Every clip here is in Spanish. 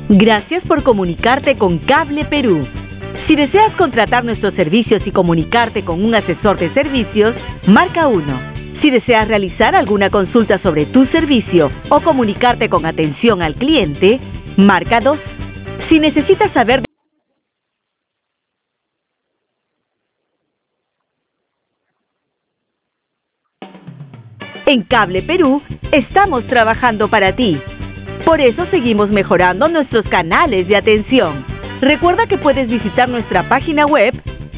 Gracias por comunicarte con Cable Perú. Si deseas contratar nuestros servicios y comunicarte con un asesor de servicios, marca 1. Si deseas realizar alguna consulta sobre tu servicio o comunicarte con atención al cliente, marca 2. Si necesitas saber En Cable Perú, estamos trabajando para ti. Por eso seguimos mejorando nuestros canales de atención. Recuerda que puedes visitar nuestra página web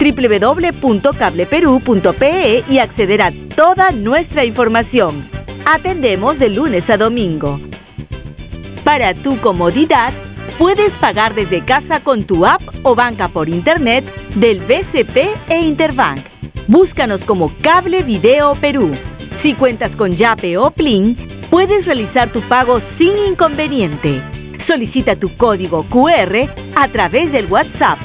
www.cableperu.pe y acceder a toda nuestra información. Atendemos de lunes a domingo. Para tu comodidad, puedes pagar desde casa con tu app o banca por internet del BCP e Interbank. Búscanos como Cable Video Perú. Si cuentas con Yape o Plin, puedes realizar tu pago sin inconveniente. Solicita tu código QR a través del WhatsApp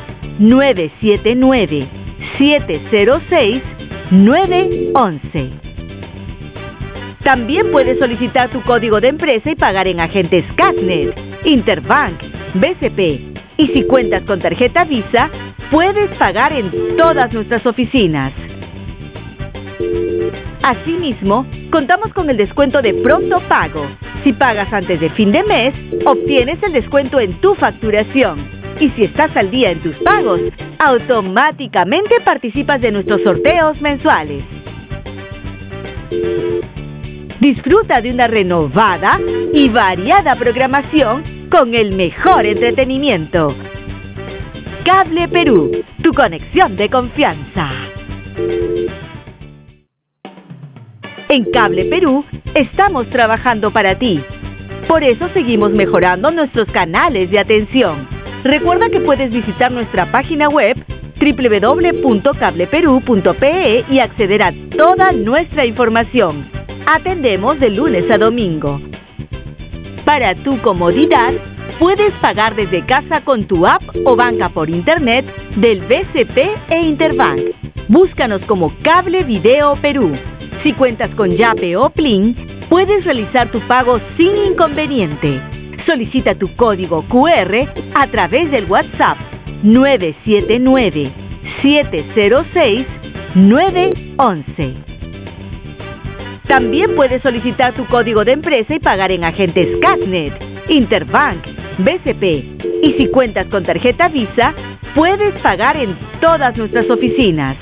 979-706-911. También puedes solicitar tu código de empresa y pagar en agentes Casnet, Interbank, BCP. Y si cuentas con tarjeta Visa, puedes pagar en todas nuestras oficinas. Asimismo, contamos con el descuento de pronto pago. Si pagas antes de fin de mes, obtienes el descuento en tu facturación. Y si estás al día en tus pagos, automáticamente participas de nuestros sorteos mensuales. Disfruta de una renovada y variada programación con el mejor entretenimiento. Cable Perú, tu conexión de confianza. En Cable Perú, estamos trabajando para ti. Por eso seguimos mejorando nuestros canales de atención. Recuerda que puedes visitar nuestra página web www.cableperu.pe y acceder a toda nuestra información. Atendemos de lunes a domingo. Para tu comodidad, puedes pagar desde casa con tu app o banca por internet del BCP e Interbank. Búscanos como Cable Video Perú. Si cuentas con Yape o Plin, puedes realizar tu pago sin inconveniente. Solicita tu código QR a través del WhatsApp 979-706-911. También puedes solicitar tu código de empresa y pagar en agentes Casnet, Interbank, BCP. Y si cuentas con tarjeta Visa, puedes pagar en todas nuestras oficinas.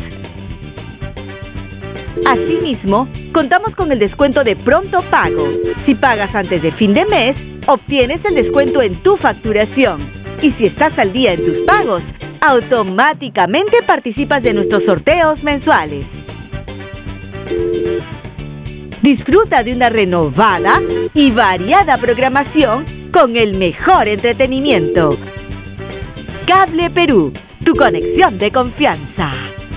Asimismo, contamos con el descuento de pronto pago. Si pagas antes de fin de mes, obtienes el descuento en tu facturación. Y si estás al día en tus pagos, automáticamente participas de nuestros sorteos mensuales. Disfruta de una renovada y variada programación con el mejor entretenimiento. Cable Perú, tu conexión de confianza.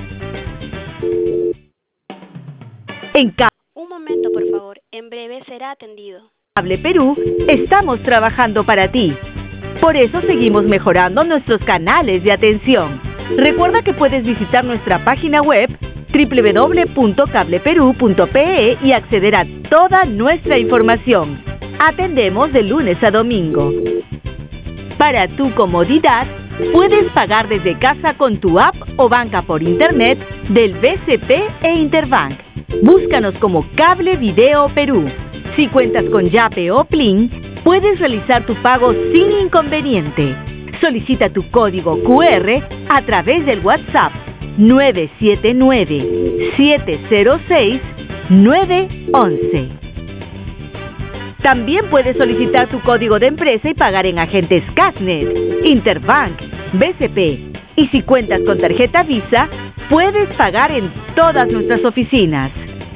Un momento, por favor. En breve será atendido. Cable Perú, estamos trabajando para ti. Por eso seguimos mejorando nuestros canales de atención. Recuerda que puedes visitar nuestra página web www.cableperu.pe y acceder a toda nuestra información. Atendemos de lunes a domingo. Para tu comodidad, puedes pagar desde casa con tu app o banca por internet del BCP e Interbank. Búscanos como Cable Video Perú. Si cuentas con Yape o Plin, puedes realizar tu pago sin inconveniente. Solicita tu código QR a través del WhatsApp 979-706-911. También puedes solicitar tu código de empresa y pagar en agentes Casnet, Interbank, BCP. Y si cuentas con tarjeta Visa, puedes pagar en todas nuestras oficinas.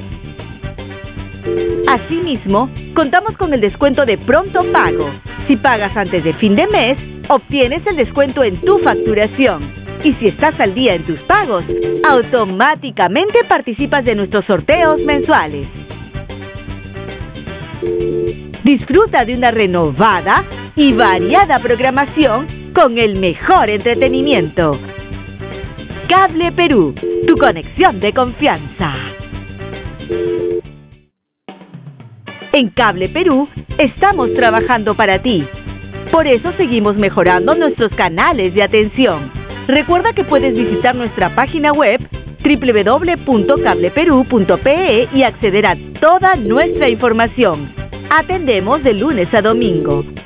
Asimismo, contamos con el descuento de pronto pago. Si pagas antes de fin de mes, obtienes el descuento en tu facturación. Y si estás al día en tus pagos, automáticamente participas de nuestros sorteos mensuales. Disfruta de una renovada y variada programación con el mejor entretenimiento. Cable Perú, tu conexión de confianza. En Cable Perú, estamos trabajando para ti. Por eso seguimos mejorando nuestros canales de atención. Recuerda que puedes visitar nuestra página web www.cableperú.pe y acceder a toda nuestra información. Atendemos de lunes a domingo.